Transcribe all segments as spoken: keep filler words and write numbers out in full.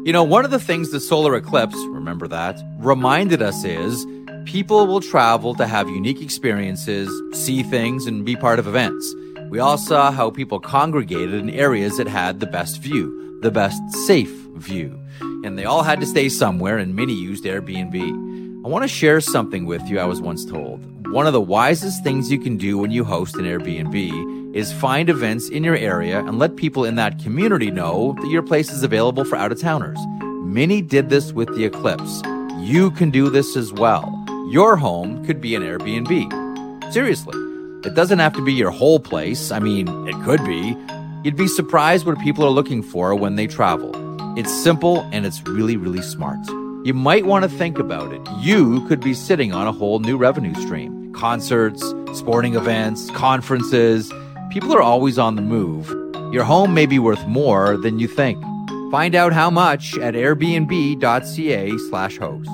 You know, one of the things the solar eclipse, remember that, reminded us is people will travel to have unique experiences, see things, and be part of events. We all saw how people congregated in areas that had the best view, the best safe view. And they all had to stay somewhere, and many used Airbnb. I want to share something with you I was once told. One of the wisest things you can do when you host an Airbnb is find events in your area and let people in that community know that your place is available for out-of-towners. Many did this with the eclipse. You can do this as well. Your home could be an Airbnb. Seriously. It doesn't have to be your whole place. I mean, it could be. You'd be surprised what people are looking for when they travel. It's simple and it's really, really smart. You might want to think about it. You could be sitting on a whole new revenue stream. Concerts, sporting events, conferences. People are always on the move. Your home may be worth more than you think. Find out how much at airbnb.ca slash host.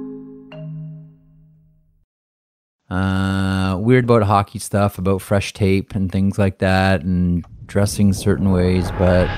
Uh, weird about hockey stuff, about fresh tape and things like that, and dressing certain ways, but...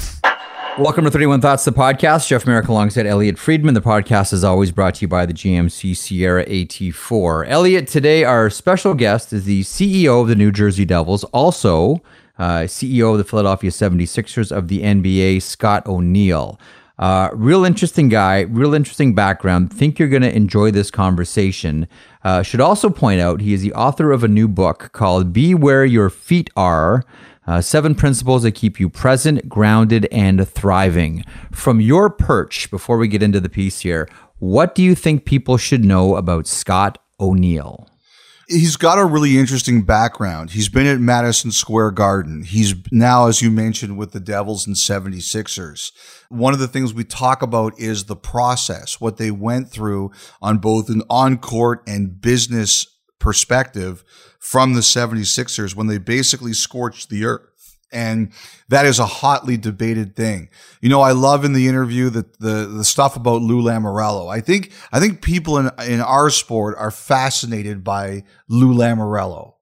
Welcome to thirty-one Thoughts, the podcast. Jeff Merrick alongside Elliot Friedman. The podcast is always brought to you by the G M C Sierra A T four. Elliot, today our special guest is the C E O of the New Jersey Devils, also uh, C E O of the Philadelphia seventy-sixers of the N B A, Scott O'Neill. Uh, real interesting guy, real interesting background. Think you're going to enjoy this conversation. Uh, should also point out he is the author of a new book called Be Where Your Feet Are. Uh, seven principles that keep you present, grounded, and thriving. From your perch, before we get into the piece here, what do you think people should know about Scott O'Neill? He's got a really interesting background. He's been at Madison Square Garden. He's now, as you mentioned, with the Devils and seventy-sixers. One of the things we talk about is the process, what they went through on both an on-court and business perspective from the seventy-sixers when they basically scorched the earth. And that is a hotly debated thing. You know, I love in the interview that the, the stuff about Lou Lamoriello. I think, I think people in, in our sport are fascinated by Lou Lamoriello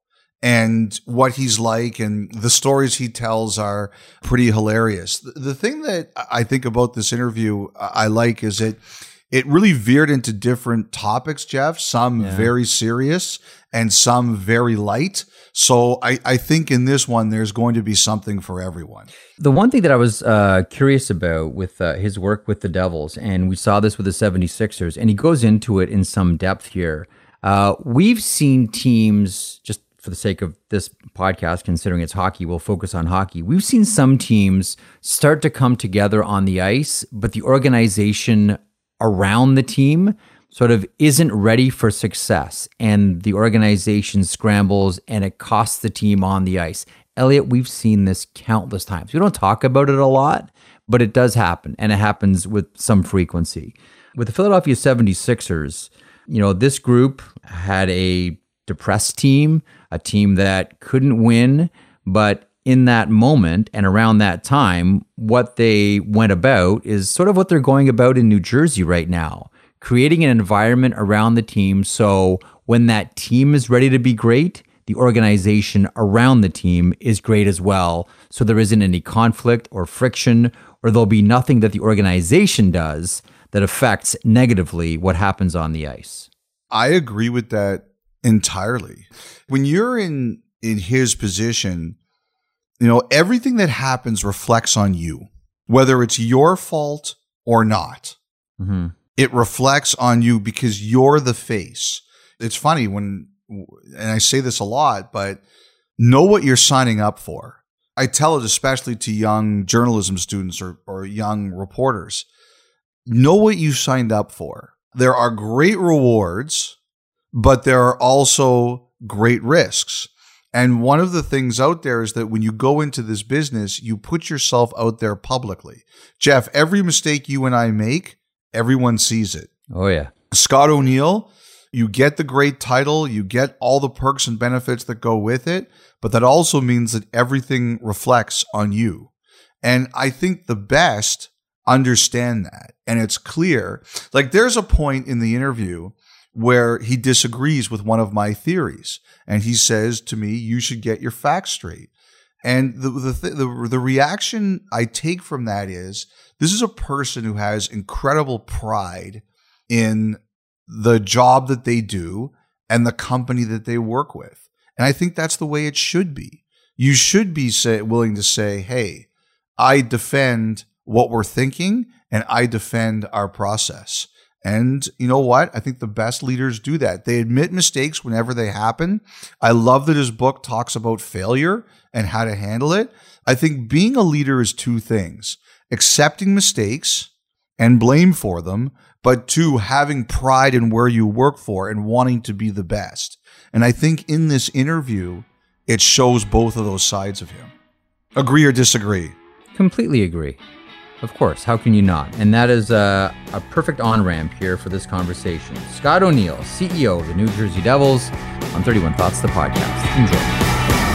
and what he's like, and the stories he tells are pretty hilarious. The, the thing that I think about this interview I like is it, it really veered into different topics, Jeff, some yeah. very serious and some very light. So I, I think in this one, there's going to be something for everyone. The one thing that I was uh, curious about with uh, his work with the Devils, and we saw this with the seventy-sixers, and he goes into it in some depth here. Uh, we've seen teams, just for the sake of this podcast, considering it's hockey, we'll focus on hockey. We've seen some teams start to come together on the ice, but the organization around the team sort of isn't ready for success, and the organization scrambles and it costs the team on the ice. Elliot, we've seen this countless times. We don't talk about it a lot, but it does happen, and it happens with some frequency. With the Philadelphia seventy-sixers, you know, this group had a depressed team, a team that couldn't win, but in that moment and around that time, what they went about is sort of what they're going about in New Jersey right now, creating an environment around the team so when that team is ready to be great, the organization around the team is great as well. So there isn't any conflict or friction, or there'll be nothing that the organization does that affects negatively what happens on the ice. I agree with that entirely. When you're in, in his position, you know, everything that happens reflects on you, whether it's your fault or not. Mm-hmm. It reflects on you because you're the face. It's funny when, and I say this a lot, but know what you're signing up for. I tell it especially to young journalism students or, or young reporters. Know what you signed up for. There are great rewards, but there are also great risks. And one of the things out there is that when you go into this business, you put yourself out there publicly. Jeff, every mistake you and I make, everyone sees it. Oh, yeah. Scott O'Neill, you get the great title, you get all the perks and benefits that go with it, but that also means that everything reflects on you. And I think the best understand that. And it's clear. Like, there's a point in the interview where he disagrees with one of my theories. And he says to me, you should get your facts straight. And the the, th- the the reaction I take from that is this is a person who has incredible pride in the job that they do and the company that they work with. And I think that's the way it should be. You should be say, willing to say, hey, I defend what we're thinking and I defend our process. And you know what? I think the best leaders do that. They admit mistakes whenever they happen. I love that his book talks about failure and how to handle it. I think being a leader is two things: accepting mistakes and blame for them, but two, having pride in where you work for and wanting to be the best. And I think in this interview, it shows both of those sides of him. Agree or disagree? Completely agree. Of course, how can you not? And that is a, a perfect on-ramp here for this conversation. Scott O'Neil, C E O of the New Jersey Devils, on thirty-one Thoughts, the podcast. Enjoy.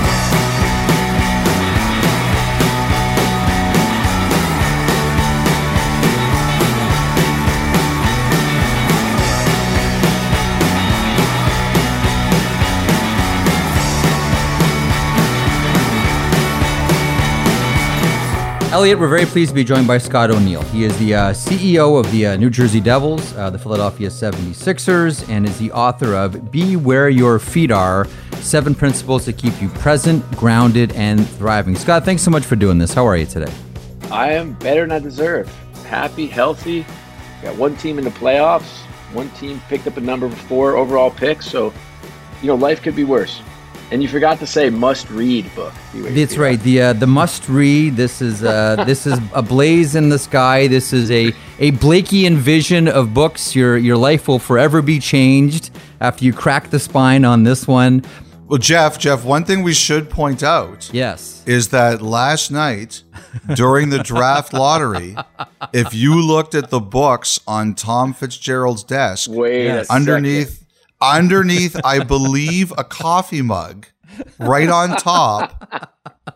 Elliot, we're very pleased to be joined by Scott O'Neil. He is the uh, C E O of the uh, New Jersey Devils, uh, the Philadelphia seventy-sixers, and is the author of Be Where Your Feet Are, Seven Principles to Keep You Present, Grounded, and Thriving. Scott, thanks so much for doing this. How are you today? I am better than I deserve. Happy, healthy. Got one team in the playoffs. One team picked up a number four overall pick. So, you know, life could be worse. And you forgot to say must-read book. That's right. The uh, the must-read. This is uh, this is a blaze in the sky. This is a a Blakean vision of books. Your your life will forever be changed after you crack the spine on this one. Well, Jeff, Jeff, one thing we should point out, yes, is that last night during the draft lottery, if you looked at the books on Tom Fitzgerald's desk, Wait a underneath. second. Underneath, I believe, a coffee mug, right on top,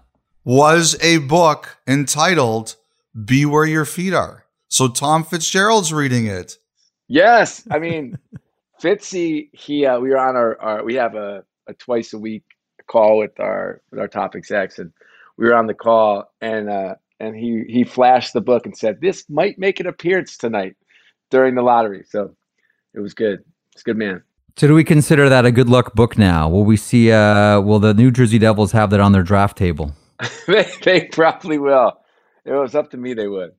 was a book entitled Be Where Your Feet Are. So Tom Fitzgerald's reading it. Yes. I mean, Fitzy, he, uh, we were on our, our we have a, a twice a week call with our, with our top execs, and we were on the call, and, uh, and he, he flashed the book and said, this might make an appearance tonight during the lottery. So it was good. It's a good man. So do we consider that a good luck book now? Will we see, uh, will the New Jersey Devils have that on their draft table? they, they probably will. If it was up to me, they would.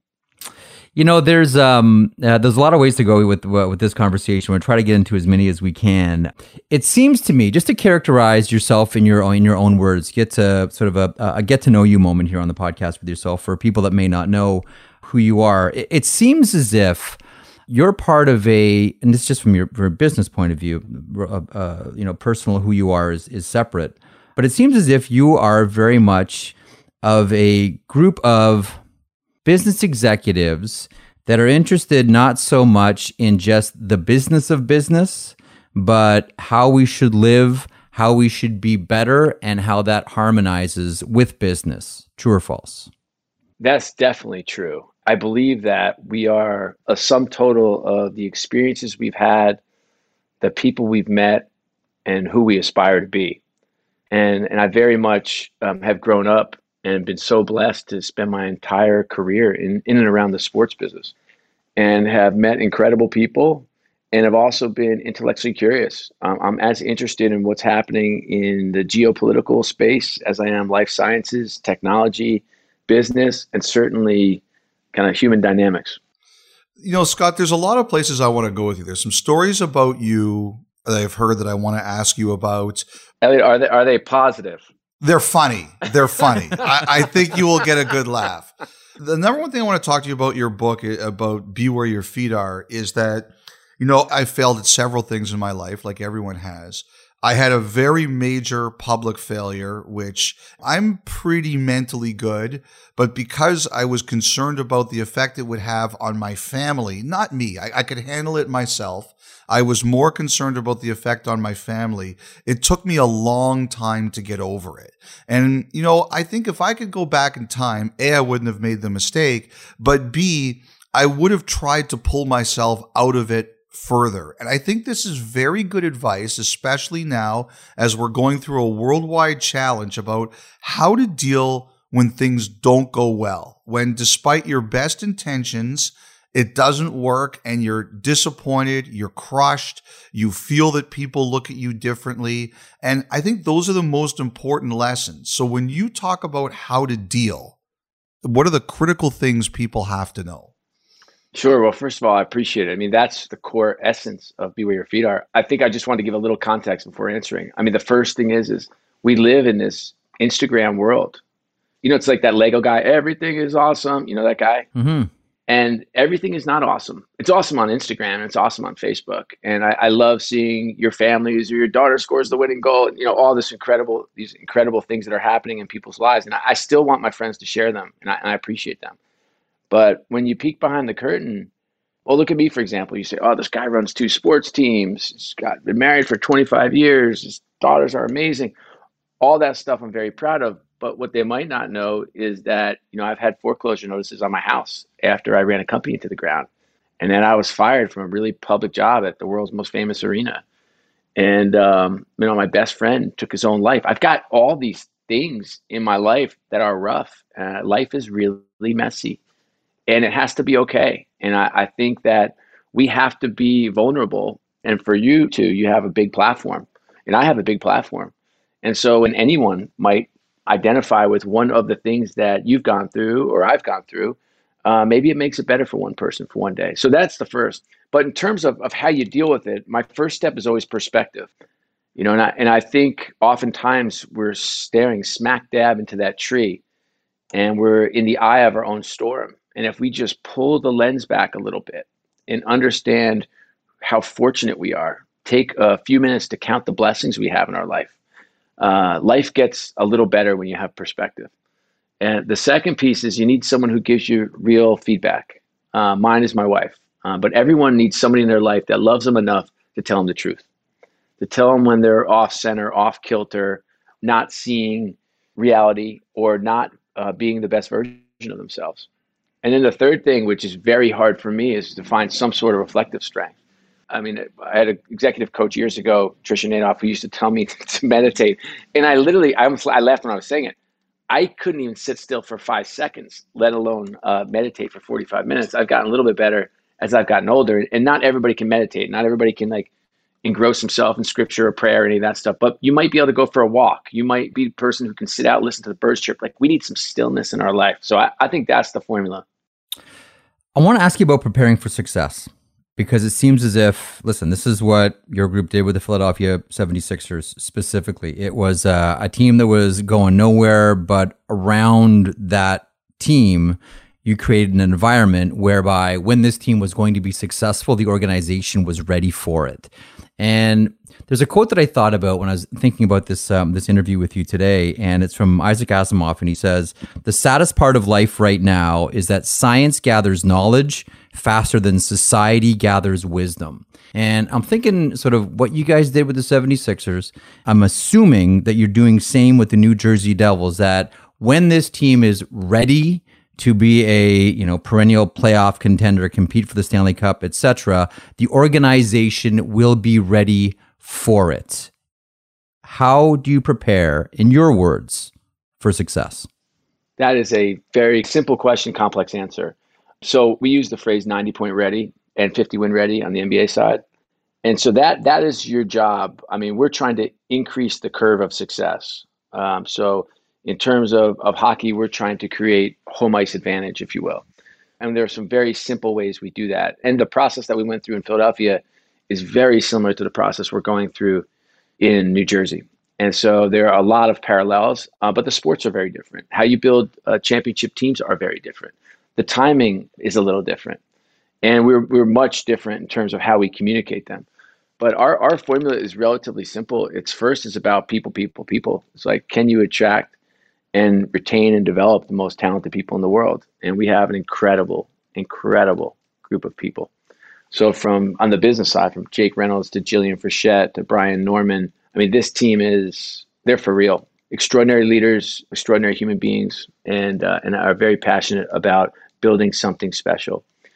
You know, there's um, uh, there's a lot of ways to go with uh, with this conversation. We'll try to get into as many as we can. It seems to me, just to characterize yourself in your own, in your own words, get to sort of a, a get to know you moment here on the podcast with yourself for people that may not know who you are. It, it seems as if you're part of a, and this is just from your, your business point of view, uh, uh, you know, personal who you are is, is separate. But it seems as if you are very much of a group of business executives that are interested not so much in just the business of business, but how we should live, how we should be better, and how that harmonizes with business. True or false? That's definitely true. I believe that we are a sum total of the experiences we've had, the people we've met, and who we aspire to be. And and I very much um, have grown up and been so blessed to spend my entire career in, in and around the sports business, and have met incredible people, and have also been intellectually curious. Um, I'm as interested in what's happening in the geopolitical space as I am life sciences, technology, business, and certainly kind of human dynamics. You know, Scott, there's a lot of places I want to go with you. There's some stories about you that I've heard that I want to ask you about. Elliot, are they are they positive? They're funny. They're funny. I, I think you will get a good laugh. The number one thing I want to talk to you about your book, about Be Where Your Feet Are, is that, you know, I failed at several things in my life, like everyone has. I had a very major public failure, which I'm pretty mentally good, but because I was concerned about the effect it would have on my family, not me, I, I could handle it myself. I was more concerned about the effect on my family. It took me a long time to get over it. And, you know, I think if I could go back in time, A, I wouldn't have made the mistake, but B, I would have tried to pull myself out of it further. And I think this is very good advice, especially now as we're going through a worldwide challenge about how to deal when things don't go well, when despite your best intentions, it doesn't work and you're disappointed, you're crushed, you feel that people look at you differently. And I think those are the most important lessons. So when you talk about how to deal, what are the critical things people have to know? Sure. Well, first of all, I appreciate it. I mean, that's the core essence of Be Where Your Feet Are. I think I just want to give a little context before answering. I mean, the first thing is, is we live in this Instagram world. You know, it's like that Lego guy, everything is awesome. You know, that guy. Mm-hmm. And everything is not awesome. It's awesome on Instagram and it's awesome on Facebook. And I, I love seeing your families or your daughter scores the winning goal. And, you know, all this incredible, these incredible things that are happening in people's lives. And I, I still want my friends to share them, and I, and I appreciate them. But when you peek behind the curtain, well, look at me, for example. You say, oh, this guy runs two sports teams. He's got been married for twenty-five years. His daughters are amazing. All that stuff I'm very proud of. But what they might not know is that, you know, I've had foreclosure notices on my house after I ran a company into the ground. And then I was fired from a really public job at the world's most famous arena. And, um, you know, my best friend took his own life. I've got all these things in my life that are rough. Uh, life is really messy and it has to be okay. And I, I think that we have to be vulnerable. And for you too, you have a big platform and I have a big platform. And so when anyone might identify with one of the things that you've gone through or I've gone through, uh, maybe it makes it better for one person for one day. So that's the first. But in terms of, of how you deal with it, my first step is always perspective. You know, and I, and I think oftentimes we're staring smack dab into that tree and we're in the eye of our own storm. And if we just pull the lens back a little bit and understand how fortunate we are, take a few minutes to count the blessings we have in our life. Uh, life gets a little better when you have perspective. And the second piece is you need someone who gives you real feedback. Uh, mine is my wife, uh, but everyone needs somebody in their life that loves them enough to tell them the truth, to tell them when they're off center, off kilter, not seeing reality or not uh, being the best version of themselves. And then the third thing, which is very hard for me, is to find some sort of reflective strength. I mean, I had an executive coach years ago, Tricia Nadoff, who used to tell me to meditate. And I literally, I, almost, I laughed when I was saying it. I couldn't even sit still for five seconds, let alone uh, meditate for forty-five minutes. I've gotten a little bit better as I've gotten older. And not everybody can meditate. Not everybody can like engross himself in scripture or prayer or any of that stuff. But you might be able to go for a walk. You might be the person who can sit out, listen to the birds chirp. Like we need some stillness in our life. So I, I think that's the formula. I want to ask you about preparing for success. Because it seems as if, listen, this is what your group did with the Philadelphia seventy-sixers specifically. It was uh, a team that was going nowhere, but around that team, you created an environment whereby when this team was going to be successful, the organization was ready for it. And there's a quote that I thought about when I was thinking about this um, this interview with you today, and it's from Isaac Asimov, and he says, "The saddest part of life right now is that science gathers knowledge faster than society gathers wisdom." And I'm thinking sort of what you guys did with the seventy-sixers. I'm assuming that you're doing same with the New Jersey Devils, that when this team is ready to be a, you know, perennial playoff contender, compete for the Stanley Cup, et cetera, the organization will be ready for it. How do you prepare, in your words, for success? That is a very simple question, complex answer. So we use the phrase ninety point ready and fifty win ready on the N B A side. And so that that is your job. I mean, we're trying to increase the curve of success. Um, so in terms of, of hockey, we're trying to create home ice advantage, if you will. And there are some very simple ways we do that. And the process that we went through in Philadelphia is very similar to the process we're going through in New Jersey. And so there are a lot of parallels, uh, but the sports are very different. How you build uh, championship teams are very different. The timing is a little different. And we're we're much different in terms of how we communicate them. But our, our formula is relatively simple. It's first, it's about people, people, people. It's like, can you attract and retain and develop the most talented people in the world? And we have an incredible, incredible group of people. So from on the business side, from Jake Reynolds to Jillian Frechette to Brian Norman, I mean, this team is, they're for real. Extraordinary leaders, extraordinary human beings, and uh, and are very passionate about building something special.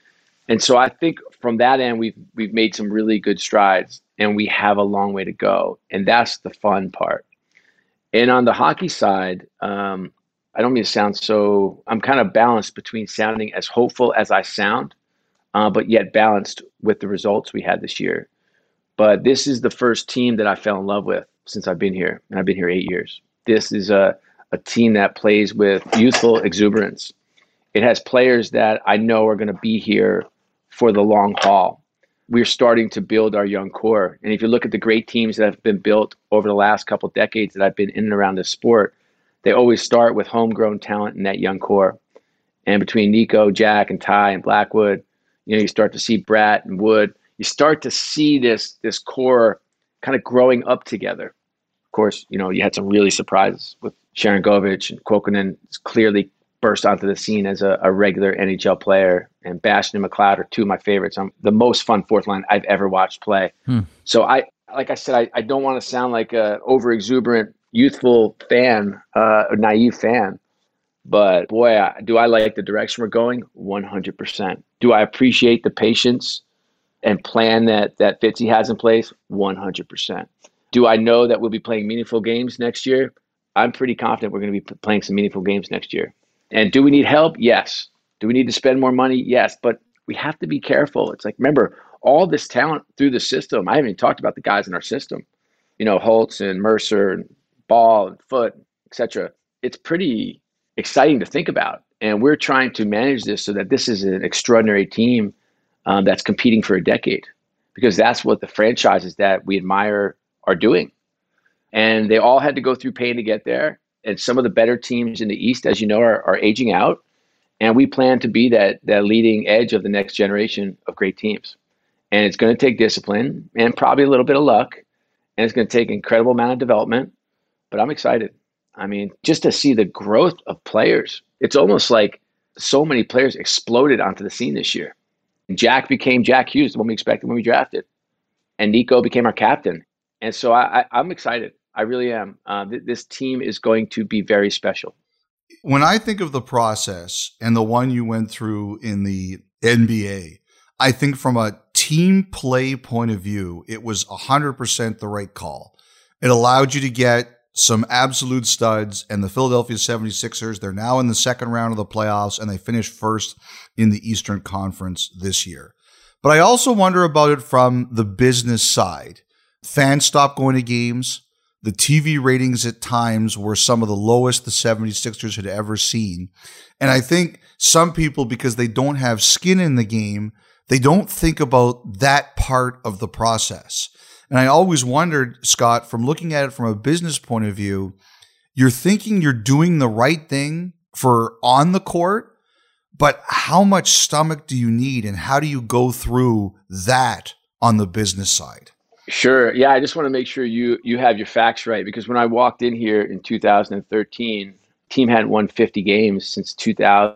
And so I think from that end, we've we've made some really good strides, and we have a long way to go, and that's the fun part. And on the hockey side, um, I don't mean to sound so. I'm kind of balanced between sounding as hopeful as I sound, uh, but yet balanced with the results we had this year. But this is the first team that I fell in love with since I've been here, and I've been here eight years. This is a a team that plays with youthful exuberance. It has players that I know are going to be here for the long haul. We're starting to build our young core. And if you look at the great teams that have been built over the last couple of decades that I've been in and around this sport, they always start with homegrown talent in that young core. And between Nico, Jack, and Ty, and Blackwood, you know, you start to see Bratt and Wood. You start to see this, this core kind of growing up together. Of course, you know, you had some really surprises with Sharon Govich, and Kuokkanen clearly burst onto the scene as a, a regular N H L player, and Bastian and McLeod are two of my favorites. I'm the most fun fourth line I've ever watched play. Hmm. So I, like I said, I, I don't want to sound like a over exuberant, youthful fan, uh, a naive fan, but boy, I, do I like the direction we're going? one hundred percent. Do I appreciate the patience and plan that, that Fitzy has in place? one hundred percent. Do I know that we'll be playing meaningful games next year? I'm pretty confident we're going to be playing some meaningful games next year. And do we need help? Yes. Do we need to spend more money? Yes. But we have to be careful. It's like, remember, all this talent through the system. I haven't even talked about the guys in our system. You know, Holtz and Mercer and Ball and Foote, et cetera. It's pretty exciting to think about. And we're trying to manage this so that this is an extraordinary team um, that's competing for a decade, because that's what the franchises that we admire are doing. And they all had to go through pain to get there. And some of the better teams in the East, as you know, are, are aging out. And we plan to be that, that leading edge of the next generation of great teams. And it's going to take discipline and probably a little bit of luck. And it's going to take an incredible amount of development. But I'm excited. I mean, just to see the growth of players. It's almost like so many players exploded onto the scene this year. And Jack became Jack Hughes, the one we expected when we drafted. And Nico became our captain. And so I, I, I'm excited. I really am. Uh, th- this team is going to be very special. When I think of the process and the one you went through in the N B A, I think from a team play point of view, it was one hundred percent the right call. It allowed you to get some absolute studs, and the Philadelphia seventy-sixers, they're now in the second round of the playoffs, and they finished first in the Eastern Conference this year. But I also wonder about it from the business side. Fans stopped going to games. The T V ratings at times were some of the lowest the seventy-sixers had ever seen. And I think some people, because they don't have skin in the game, they don't think about that part of the process. And I always wondered, Scott, from looking at it from a business point of view, you're thinking you're doing the right thing for on the court, but how much stomach do you need, and how do you go through that on the business side? Sure. Yeah, I just want to make sure you you have your facts right, because when I walked in here in two thousand thirteen, team hadn't won fifty games since two thousand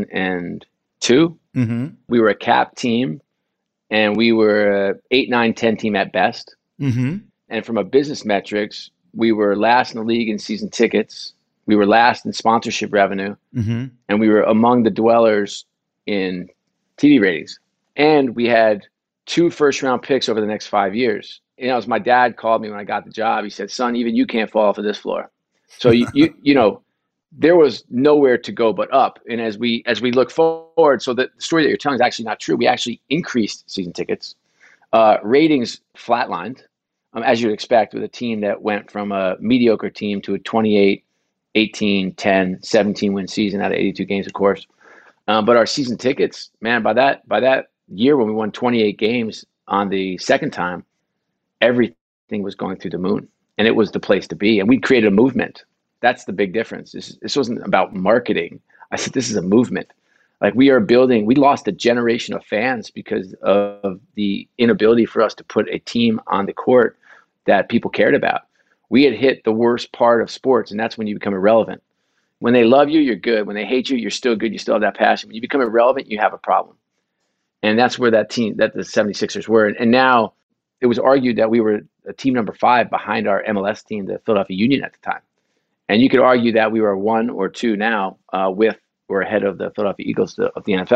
two. Mm-hmm. We were a cap team, and we were a eight, nine, ten team at best. Mm-hmm. And from a business metrics, we were last in the league in season tickets. We were last in sponsorship revenue, mm-hmm. and we were among the dwellers in T V ratings. And we had two first round picks over the next five years. You know, as my dad called me when I got the job, he said, "Son, even you can't fall off of this floor." So you, you, you know, there was nowhere to go but up. And as we, as we look forward, so the story that you're telling is actually not true. We actually increased season tickets. Uh, ratings flatlined, um, as you'd expect, with a team that went from a mediocre team to a twenty-eight, eighteen, ten, seventeen win season out of eighty-two games, of course. Um, but our season tickets, man, by that, by that year when we won twenty-eight games on the second time, everything was going through the moon, and it was the place to be. And we created a movement. That's the big difference. This, this wasn't about marketing. I said, this is a movement. Like, we are building, we lost a generation of fans because of the inability for us to put a team on the court that people cared about. We had hit the worst part of sports, and that's when you become irrelevant. When they love you, you're good. When they hate you, you're still good. You still have that passion. When you become irrelevant, you have a problem. And that's where that team, that the seventy-sixers were. And now it was argued that we were a team number five behind our M L S team, the Philadelphia Union at the time. And you could argue that we were one or two now uh, with or ahead of the Philadelphia Eagles of the N F L.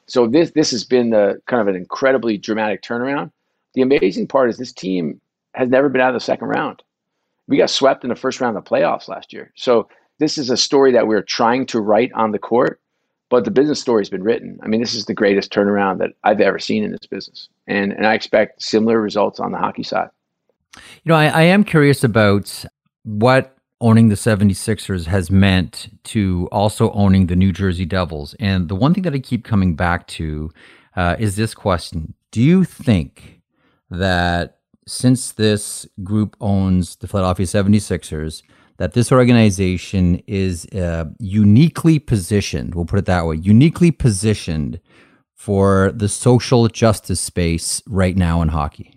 So this this has been the kind of an incredibly dramatic turnaround. The amazing part is this team has never been out of the second round. We got swept in the first round of the playoffs last year. So this is a story that we're trying to write on the court, but the business story has been written. I mean, this is the greatest turnaround that I've ever seen in this business. And and I expect similar results on the hockey side. You know, I, I am curious about what owning the seventy-sixers has meant to also owning the New Jersey Devils. And the one thing that I keep coming back to uh, is this question. Do you think that since this group owns the Philadelphia seventy-sixers, that this organization is uh, uniquely positioned, we'll put it that way, uniquely positioned for the social justice space right now in hockey?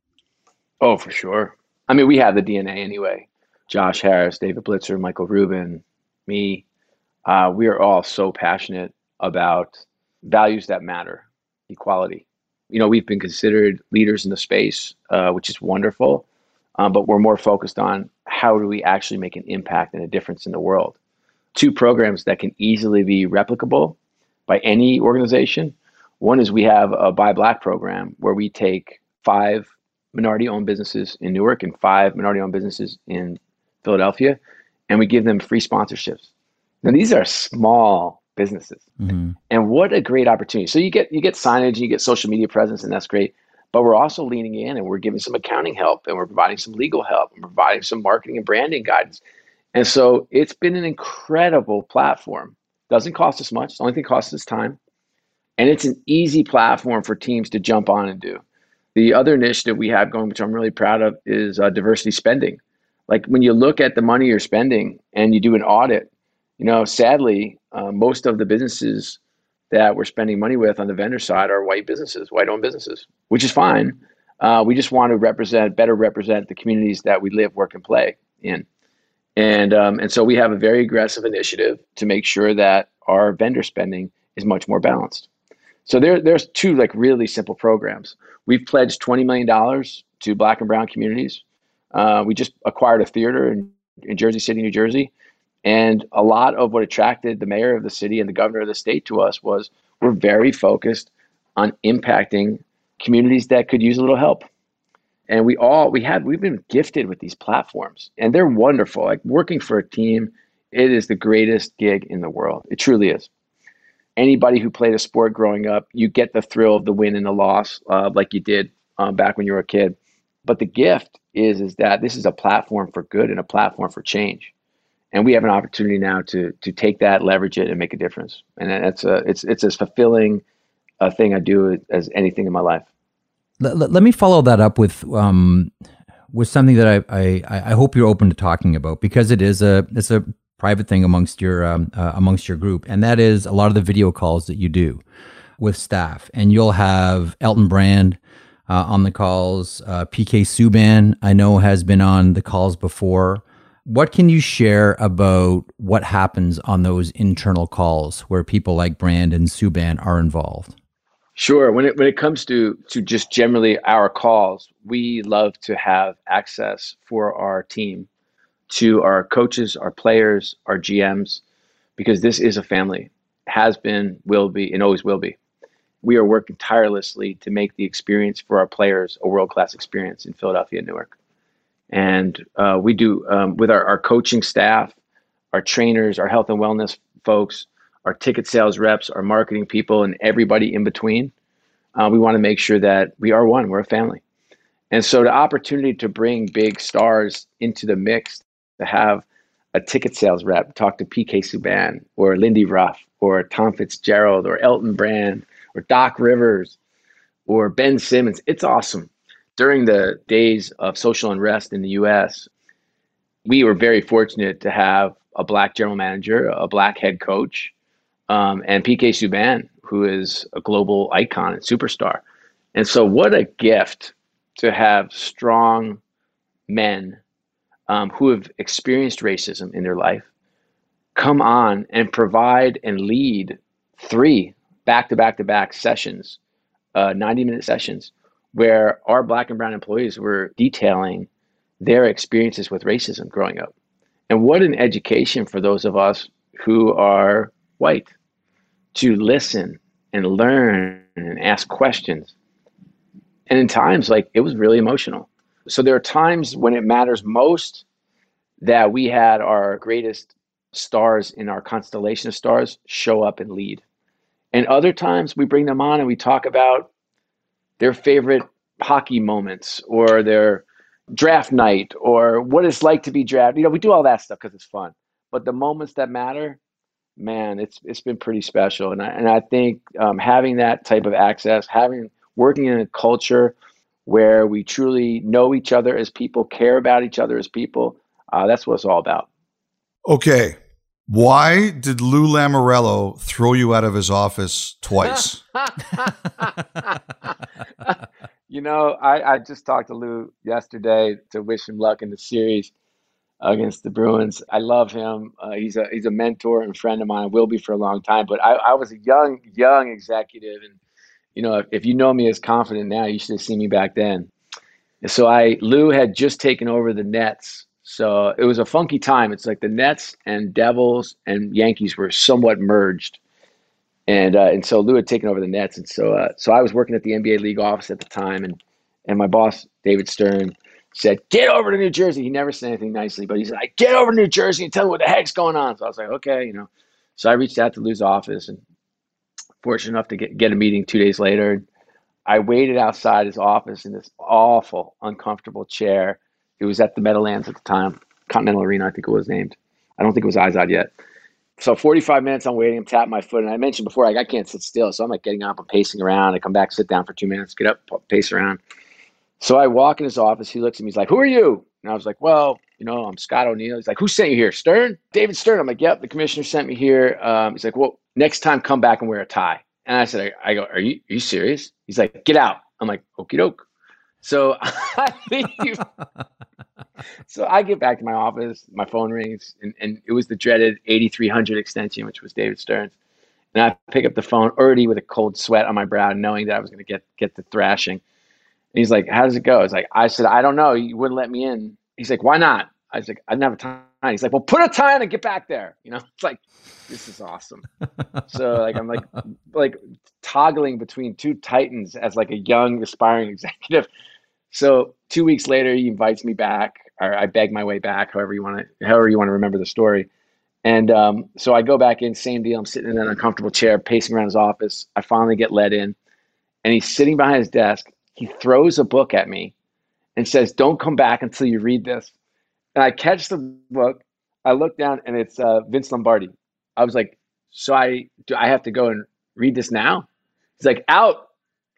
Oh, for sure. I mean, we have the D N A anyway. Josh Harris, David Blitzer, Michael Rubin, me, uh, we are all so passionate about values that matter, equality. You know, we've been considered leaders in the space, uh, which is wonderful, um, but we're more focused on how do we actually make an impact and a difference in the world. Two programs that can easily be replicable by any organization. One is we have a Buy Black program where we take five minority-owned businesses in Newark and five minority-owned businesses in Philadelphia, and we give them free sponsorships. Now, these are small businesses, mm-hmm. and what a great opportunity. So you get you get signage, and you get social media presence, and that's great. But we're also leaning in, and we're giving some accounting help, and we're providing some legal help, and we're providing some marketing and branding guidance. And so it's been an incredible platform. Doesn't cost us much. The only thing it costs us time, and it's an easy platform for teams to jump on and do. The other initiative we have going, which I'm really proud of, is uh, diversity spending. Like when you look at the money you're spending and you do an audit, you know, sadly, uh, most of the businesses that we're spending money with on the vendor side are white businesses, white-owned businesses, which is fine. Uh, we just want to represent, better represent the communities that we live, work, and play in. And um, and so we have a very aggressive initiative to make sure that our vendor spending is much more balanced. So there, there's two like really simple programs. We've pledged twenty million dollars to Black and brown communities. Uh, we just acquired a theater in, in Jersey City, New Jersey. And a lot of what attracted the mayor of the city and the governor of the state to us was we're very focused on impacting communities that could use a little help. And we all, we had, we've been gifted with these platforms, and they're wonderful. Like working for a team, it is the greatest gig in the world. It truly is. Anybody who played a sport growing up, you get the thrill of the win and the loss, uh, like you did um, back when you were a kid. But the gift is, is that this is a platform for good and a platform for change. And we have an opportunity now to to take that, leverage it, and make a difference. And that's a, it's it's as fulfilling a thing I do as anything in my life. Let, let me follow that up with um with something that I, I I hope you're open to talking about, because it is a it's a private thing amongst your um, uh, amongst your group, and that is a lot of the video calls that you do with staff. And you'll have Elton Brand uh, on the calls. Uh, P K Subban, I know, has been on the calls before. What can you share about what happens on those internal calls where people like Brand and Subban are involved? Sure. When it when it comes to to just generally our calls, we love to have access for our team to our coaches, our players, our G Ms, because this is a family, has been, will be, and always will be. We are working tirelessly to make the experience for our players a world-class experience in Philadelphia and Newark. And uh, we do um, with our, our coaching staff, our trainers, our health and wellness folks, our ticket sales reps, our marketing people, and everybody in between. Uh, we want to make sure that we are one, we're a family. And so the opportunity to bring big stars into the mix, to have a ticket sales rep talk to P K Subban or Lindy Ruff or Tom Fitzgerald or Elton Brand or Doc Rivers or Ben Simmons, it's awesome. During the days of social unrest in the U S, we were very fortunate to have a Black general manager, a Black head coach, um, and P K Subban, who is a global icon and superstar. And so what a gift to have strong men um, who have experienced racism in their life come on and provide and lead three back-to-back-to-back sessions, uh, ninety-minute sessions, where our Black and brown employees were detailing their experiences with racism growing up. And what an education for those of us who are white to listen and learn and ask questions. And in times, like, it was really emotional. So there are times when it matters most that we had our greatest stars in our constellation of stars show up and lead. And other times we bring them on and we talk about their favorite hockey moments or their draft night or what it's like to be drafted. You know, we do all that stuff because it's fun. But the moments that matter, man, it's it's been pretty special. And I, and I think um, having that type of access, having working in a culture where we truly know each other as people, care about each other as people, uh, that's what it's all about. Okay. Why did Lou Lamoriello throw you out of his office twice? You know, I, I just talked to Lou yesterday to wish him luck in the series against the Bruins. I love him. Uh, he's a he's a mentor and friend of mine, will be for a long time. But I, I was a young, young executive. And, you know, if, if you know me as confident now, you should have seen me back then. And so I Lou had just taken over the Nets. So it was a funky time. It's like the Nets and Devils and Yankees were somewhat merged. And uh, and so Lou had taken over the Nets. And so uh, so I was working at the N B A league office at the time. And, and my boss, David Stern, said, get over to New Jersey. He never said anything nicely, but he said, like, get over to New Jersey and tell me what the heck's going on. So I was like, okay, you know. So I reached out to Lou's office and fortunate enough to get, get a meeting two days later. I waited outside his office in this awful, uncomfortable chair. It was at the Meadowlands at the time, Continental Arena, I think it was named. I don't think it was Izod yet. So forty-five minutes, I'm waiting, I'm tapping my foot. And I mentioned before, like, I can't sit still. So I'm like getting up, I'm pacing around. I come back, sit down for two minutes, get up, pace around. So I walk in his office. He looks at me. He's like, who are you? And I was like, well, you know, I'm Scott O'Neill. He's like, who sent you here? Stern? David Stern. I'm like, yep, the commissioner sent me here. Um, he's like, well, next time come back and wear a tie. And I said, I, I go, are you, are you serious? He's like, get out. I'm like, okie doke. So I leave. So I get back to my office. My phone rings. And, and it was the dreaded eighty-three hundred extension, which was David Stern's. And I pick up the phone already with a cold sweat on my brow, knowing that I was going to get get the thrashing. And he's like, how does it go? It's like, I said, I don't know. You wouldn't let me in. He's like, why not? I was like, I didn't have a tie. He's like, well, put a tie on and get back there. You know, it's like, this is awesome. So like, I'm like, like toggling between two titans as like a young aspiring executive. So two weeks later, he invites me back, or I beg my way back, however you want to, however you want to remember the story. And um, so I go back in, same deal. I'm sitting in an uncomfortable chair, pacing around his office. I finally get let in, and he's sitting behind his desk. He throws a book at me and says, don't come back until you read this. And I catch the book. I look down, and it's uh, Vince Lombardi. I was like, so I do I have to go and read this now? He's like, out.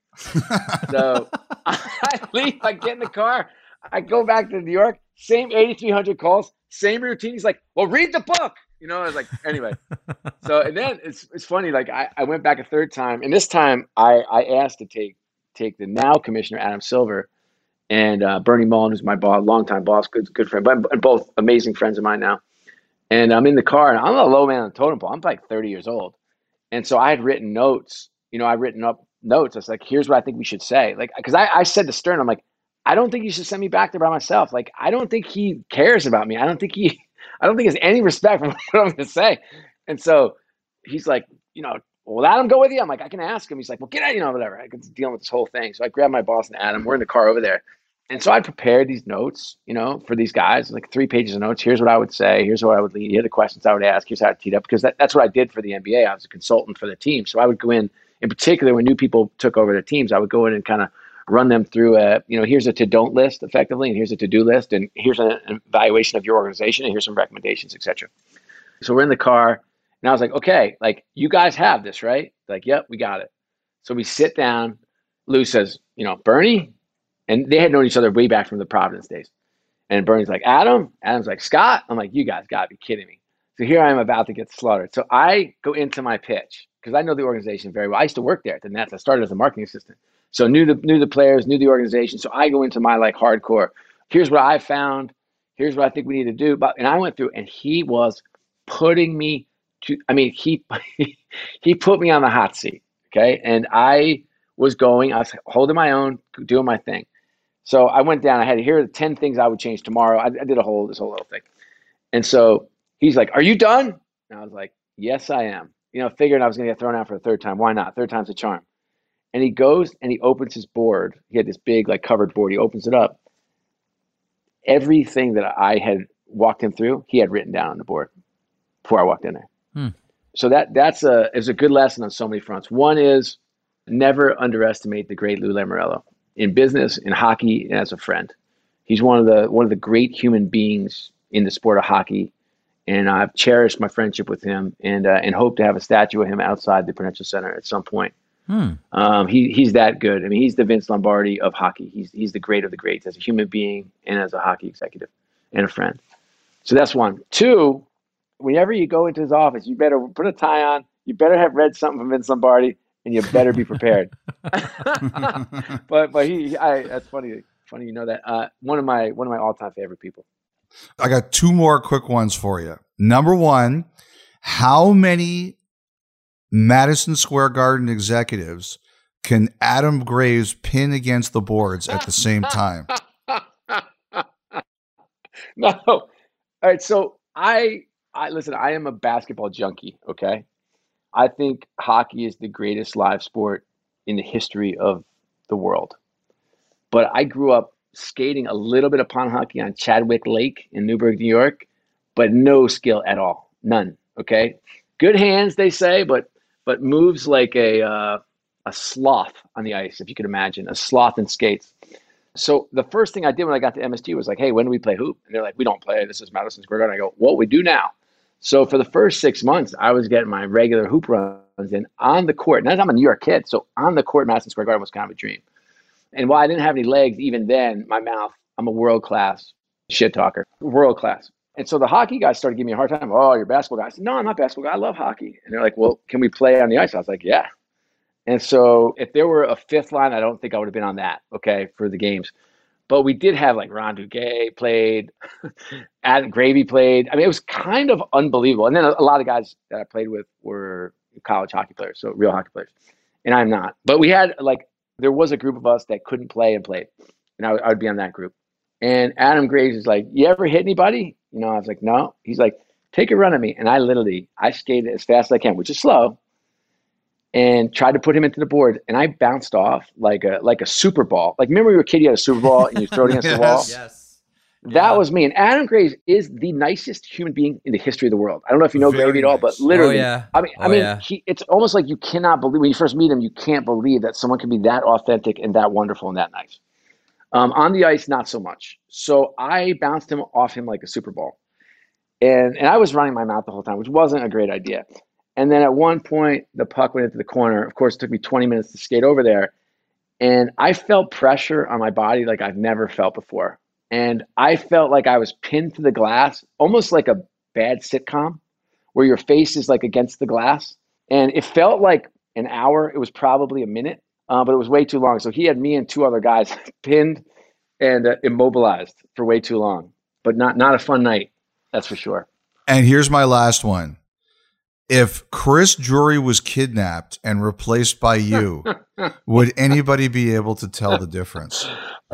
So I leave. I get in the car. I go back to New York. Same eighty-three hundred calls. Same routine. He's like, well, read the book. You know, I was like, anyway. So, and then it's it's funny. Like, I, I went back a third time. And this time, I, I asked to take take the now commissioner, Adam Silver, and uh, Bernie Mullen, who's my boss, longtime boss, good good friend, but both amazing friends of mine now. And I'm in the car, and I'm a low man on the totem pole. I'm like thirty years old. And so I had written notes. You know, I written up notes. I was like, here's what I think we should say. Like, because I, I said to Stern, I'm like, I don't think you should send me back there by myself. Like, I don't think he cares about me. I don't think he, I don't think he has any respect for what I'm going to say. And so he's like, you know, well, Adam, go with you. I'm like, I can ask him. He's like, well, get out, you know, whatever. I was dealing with this whole thing. So I grabbed my boss and Adam. We're in the car over there. And so I prepared these notes, you know, for these guys, like three pages of notes. Here's what I would say. Here's what I would lead. Here are the questions I would ask. Here's how to tee it up. Because that, that's what I did for the N B A. I was a consultant for the team. So I would go in, in particular, when new people took over the teams, I would go in and kind of run them through a, you know, here's a to-don't list effectively, and here's a to-do list, and here's an evaluation of your organization, and here's some recommendations, et cetera. So we're in the car, and I was like, okay, like, you guys have this, right? Like, yep, we got it. So we sit down. Lou says, you know, Bernie, and they had known each other way back from the Providence days. And Bernie's like, Adam. Adam's like, Scott. I'm like, you guys got to be kidding me. So here I am about to get slaughtered. So I go into my pitch because I know the organization very well. I used to work there at the Nets. I started as a marketing assistant. So knew the knew the players, knew the organization. So I go into my like hardcore. Here's what I found. Here's what I think we need to do. But and I went through, and he was putting me to. I mean, he he put me on the hot seat. Okay, and I was going. I was holding my own, doing my thing. So I went down. I had here are the ten things I would change tomorrow. I, I did a whole this whole little thing. And so he's like, "Are you done?" And I was like, "Yes, I am." you know, figuring I was going to get thrown out for a third time. Why not? Third time's a charm. And he goes and he opens his board. He had this big, like, covered board. He opens it up. Everything that I had walked him through, he had written down on the board before I walked in there. Hmm. So that that's a is a good lesson on so many fronts. One is never underestimate the great Lou Lamoriello in business, in hockey, and as a friend. He's one of the one of the great human beings in the sport of hockey, and I've cherished my friendship with him, and uh, and hope to have a statue of him outside the Prudential Center at some point. Hmm. Um, he he's that good. I mean, he's the Vince Lombardi of hockey. He's he's the great of the greats as a human being and as a hockey executive and a friend. So that's one. Two, whenever you go into his office, you better put a tie on. You better have read something from Vince Lombardi, and you better be prepared. but but he, I that's funny. Funny you know that. Uh, one of my one of my all time favorite people. I got two more quick ones for you. Number one, how many Madison Square Garden executives can Adam Graves pin against the boards at the same time? No. All right. So I, I listen, I am a basketball junkie. Okay. I think hockey is the greatest live sport in the history of the world. But I grew up skating a little bit of pond hockey on Chadwick Lake in Newburgh, New York, but no skill at all. None. Okay. Good hands, they say, but but moves like a uh, a sloth on the ice, if you could imagine, a sloth in skates. So the first thing I did when I got to M S G was like, hey, when do we play hoop? And they're like, we don't play. This is Madison Square Garden. I go, what we do now? So for the first six months, I was getting my regular hoop runs in on the court. And I'm a New York kid, so on the court, Madison Square Garden was kind of a dream. And while I didn't have any legs, even then, my mouth, I'm a world-class shit talker, world-class. And so the hockey guys started giving me a hard time. Oh, you're a basketball guy. I said, no, I'm not a basketball guy. I love hockey. And they're like, well, can we play on the ice? I was like, yeah. And so if there were a fifth line, I don't think I would have been on that, okay, for the games. But we did have like Ron Duguay played, Adam Gravy played. I mean, it was kind of unbelievable. And then a, a lot of guys that I played with were college hockey players, so real hockey players. And I'm not. But we had like, there was a group of us that couldn't play and played. And I would, I would be on that group. And Adam Graves is like, you ever hit anybody? You know, I was like, no. He's like, take a run at me. And I literally, I skated as fast as I can, which is slow, and tried to put him into the board. And I bounced off like a like a super ball. Like, remember when you were a kid, you had a super ball and you throw it against Yes. the wall? Yes. That Yeah. was me. And Adam Graves is the nicest human being in the history of the world. I don't know if you know Very Gravy at all, but nice. literally, Oh, yeah. I mean, I Oh, mean, yeah. he, it's almost like you cannot believe, when you first meet him, you can't believe that someone can be that authentic and that wonderful and that nice. Um, on the ice, not so much. So I bounced him off him like a super ball. And, and I was running my mouth the whole time, which wasn't a great idea. And then at one point, the puck went into the corner. Of course, it took me twenty minutes to skate over there. And I felt pressure on my body like I've never felt before. And I felt like I was pinned to the glass, almost like a bad sitcom where your face is like against the glass. And it felt like an hour. It was probably a minute, uh, but it was way too long. So he had me and two other guys pinned and uh, immobilized for way too long, but not, not a fun night. That's for sure. And here's my last one. If Chris Drury was kidnapped and replaced by you, would anybody be able to tell the difference?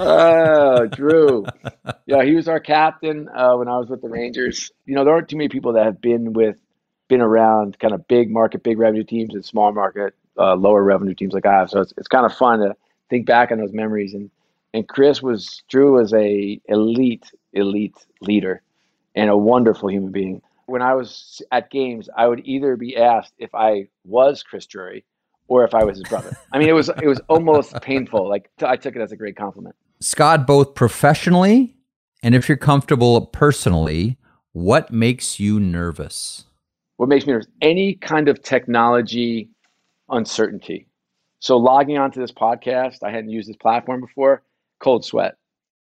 Oh, Drew. Yeah, he was our captain uh, when I was with the Rangers. You know, there aren't too many people that have been with, been around kind of big market, big revenue teams and small market, uh, lower revenue teams like I have. So it's it's kind of fun to think back on those memories. And and Chris was, Drew was a elite, elite leader and a wonderful human being. When I was at games, I would either be asked if I was Chris Drury or if I was his brother. I mean, it was it was almost painful. Like, I took it as a great compliment. Scott, both professionally and if you're comfortable personally, what makes you nervous? What makes me nervous? Any kind of technology uncertainty. So logging onto this podcast, I hadn't used this platform before, cold sweat.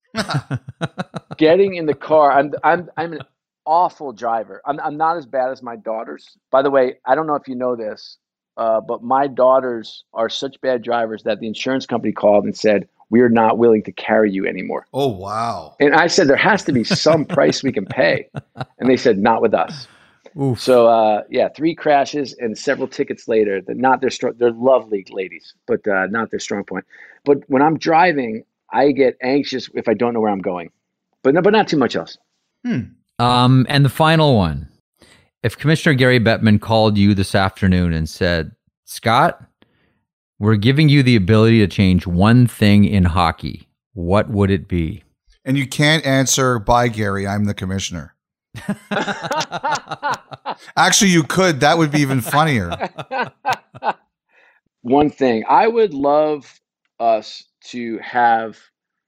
Getting in the car, I'm I'm I'm an awful driver. I'm I'm not as bad as my daughters. By the way, I don't know if you know this, uh, but my daughters are such bad drivers that the insurance company called and said, we are not willing to carry you anymore. Oh, wow. And I said, there has to be some price we can pay. And they said, not with us. Oof. So, uh, yeah, three crashes and several tickets later. They're not their strong. They're lovely ladies, but uh, not their strong point. But when I'm driving, I get anxious if I don't know where I'm going. But no, but not too much else. Hmm. Um, and the final one. If Commissioner Gary Bettman called you this afternoon and said, Scott, we're giving you the ability to change one thing in hockey, what would it be? And you can't answer, bye, Gary, I'm the commissioner. Actually, you could. That would be even funnier. One thing, I would love us to have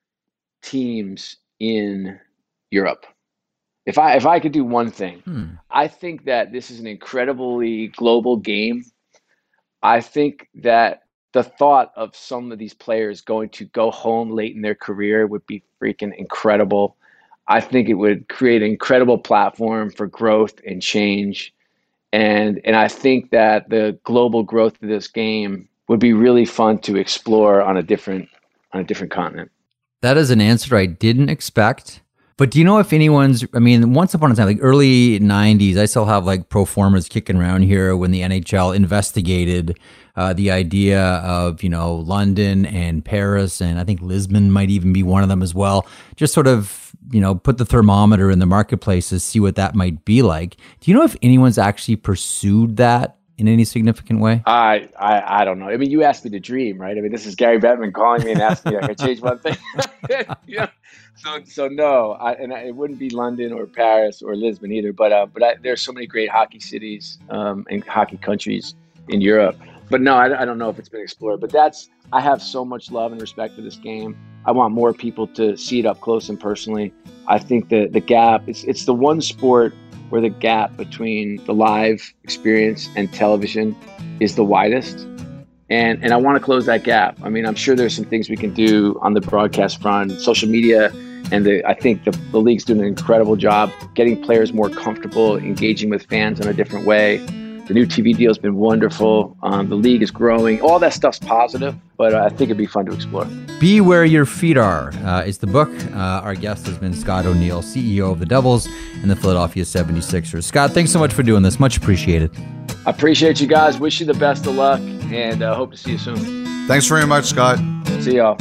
teams in Europe. If I if I could do one thing, hmm. I think that this is an incredibly global game. I think that the thought of some of these players going to go home late in their career would be freaking incredible. I think it would create an incredible platform for growth and change. And and I think that the global growth of this game would be really fun to explore on a different on a different continent. That is an answer I didn't expect. But do you know if anyone's, I mean, once upon a time, like early nineties, I still have like pro formas kicking around here when the N H L investigated uh, the idea of, you know, London and Paris, and I think Lisbon might even be one of them as well. Just sort of, you know, put the thermometer in the marketplaces, see what that might be like. Do you know if anyone's actually pursued that in any significant way? I, I I don't know. I mean, you asked me to dream, right? I mean, this is Gary Bettman calling me and asking me if I could change one thing. You know? So so no, I, and I, it wouldn't be London or Paris or Lisbon either. But uh, but I, there's so many great hockey cities um, and hockey countries in Europe. But no, I, I don't know if it's been explored. But that's I have so much love and respect for this game. I want more people to see it up close and personally. I think the the gap it's it's the one sport where the gap between the live experience and television is the widest. And and I want to close that gap. I mean, I'm sure there's some things we can do on the broadcast front, social media, and the, I think the, the league's doing an incredible job getting players more comfortable, engaging with fans in a different way. The new T V deal has been wonderful. Um, the league is growing. All that stuff's positive, but I think it'd be fun to explore. Be Where Your Feet Are uh, is the book. Uh, our guest has been Scott O'Neill, C E O of the Devils and the Philadelphia seventy-sixers. Scott, thanks so much for doing this. Much appreciated. I appreciate you guys. Wish you the best of luck, and uh, hope to see you soon. Thanks very much, Scott. See y'all.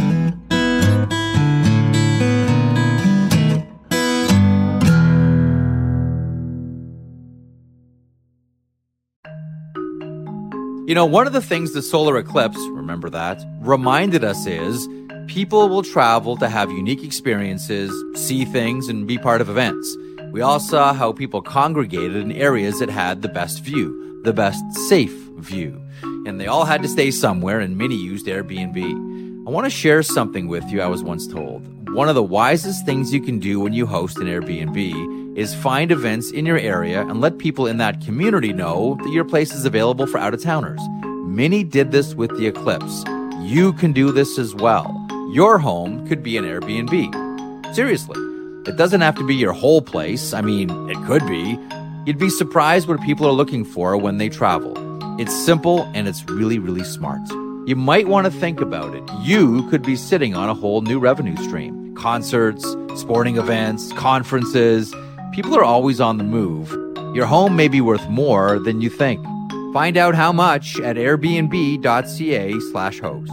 You know, one of the things the solar eclipse, remember that, reminded us is people will travel to have unique experiences, see things, and be part of events. We all saw how people congregated in areas that had the best view, the best safe view. And they all had to stay somewhere, and many used Airbnb. I want to share something with you I was once told. One of the wisest things you can do when you host an Airbnb is find events in your area and let people in that community know that your place is available for out-of-towners. Many did this with the eclipse. You can do this as well. Your home could be an Airbnb. Seriously. It doesn't have to be your whole place. I mean, it could be. You'd be surprised what people are looking for when they travel. It's simple and it's really, really smart. You might want to think about it. You could be sitting on a whole new revenue stream. Concerts, sporting events, conferences. People are always on the move. Your home may be worth more than you think. Find out how much at airbnb.ca slash host.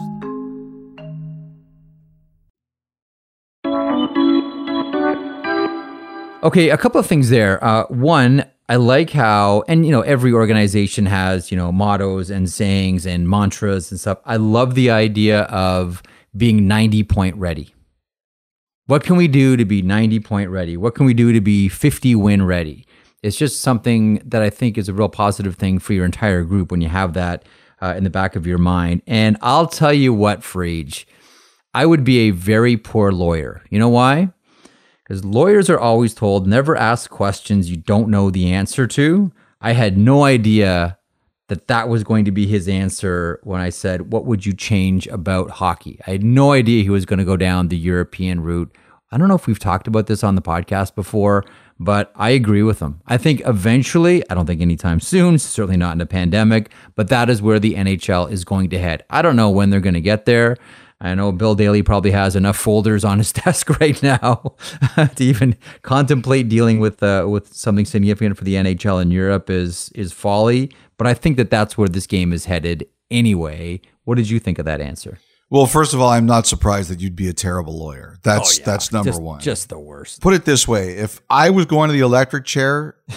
Okay, a couple of things there. Uh, one, I like how, and you know, every organization has, you know, mottos and sayings and mantras and stuff. I love the idea of being ninety point ready. What can we do to be ninety point ready? What can we do to be fifty win ready? It's just something that I think is a real positive thing for your entire group when you have that uh, in the back of your mind. And I'll tell you what, Frege, I would be a very poor lawyer. You know why? Because lawyers are always told, never ask questions you don't know the answer to. I had no idea that that was going to be his answer when I said, what would you change about hockey? I had no idea he was going to go down the European route. I don't know if we've talked about this on the podcast before, but I agree with him. I think eventually, I don't think anytime soon, certainly not in a pandemic, but that is where the N H L is going to head. I don't know when they're going to get there. I know Bill Daly probably has enough folders on his desk right now to even contemplate dealing with uh, with something significant for the N H L in Europe is is folly. But I think that that's where this game is headed anyway. What did you think of that answer? Well, first of all, I'm not surprised that you'd be a terrible lawyer. That's oh, yeah. that's number just, one. Just the worst. Put it this way: if I was going to the electric chair,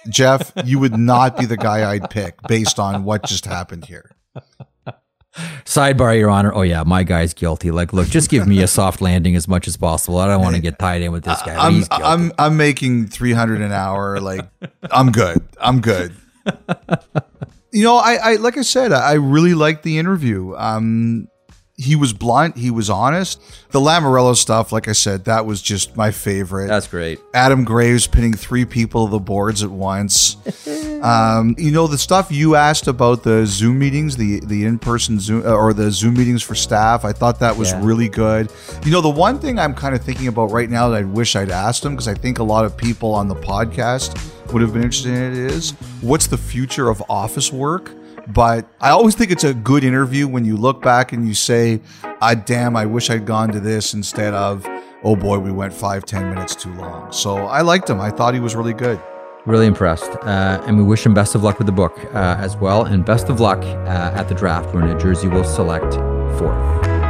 Jeff, you would not be the guy I'd pick based on what just happened here. Sidebar, Your Honor. Oh, yeah, my guy's guilty. Like, look, just give me a soft landing as much as possible. I don't want to get tied in with this guy. I'm, He's guilty. I'm, I'm making three hundred an hour. Like, I'm good. I'm good. You know, I, I like I said, I really liked the interview. Um, he was blunt. He was honest. The Lamoriello stuff, like I said, that was just my favorite. That's great. Adam Graves pinning three people to the boards at once. um, you know, the stuff you asked about the Zoom meetings, the, the in-person Zoom uh, or the Zoom meetings for staff, I thought that was Yeah. really good. You know, the one thing I'm kind of thinking about right now that I wish I'd asked him, because I think a lot of people on the podcast would have been interested in it, is what's the future of office work? But I always think it's a good interview when you look back and you say, ah, damn, I wish I'd gone to this instead of, oh boy, we went five, ten minutes too long. So I liked him. I thought he was really good. Really impressed. Uh, and we wish him best of luck with the book uh, as well. And best of luck uh, at the draft where New Jersey will select fourth.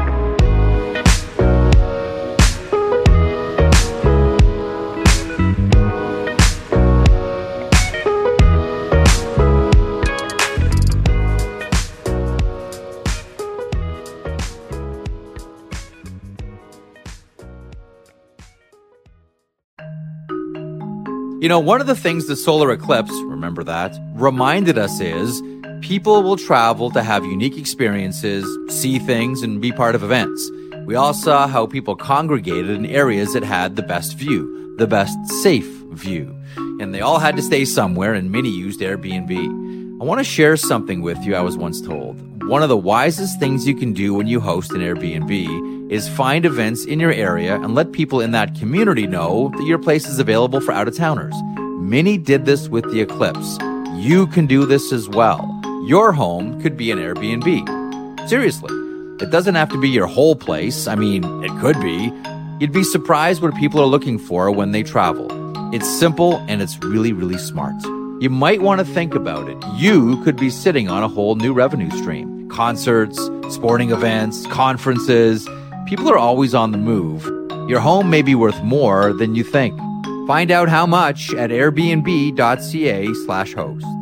You know, one of the things the solar eclipse, remember that, reminded us is people will travel to have unique experiences, see things, and be part of events. We all saw how people congregated in areas that had the best view, the best safe view. And they all had to stay somewhere, and many used Airbnb. I want to share something with you I was once told. One of the wisest things you can do when you host an Airbnb is find events in your area and let people in that community know that your place is available for out-of-towners. Many did this with the eclipse. You can do this as well. Your home could be an Airbnb. Seriously, it doesn't have to be your whole place. I mean, it could be. You'd be surprised what people are looking for when they travel. It's simple and it's really, really smart. You might want to think about it. You could be sitting on a whole new revenue stream. Concerts, sporting events, conferences. People are always on the move. Your home may be worth more than you think. Find out how much at airbnb.ca slash host.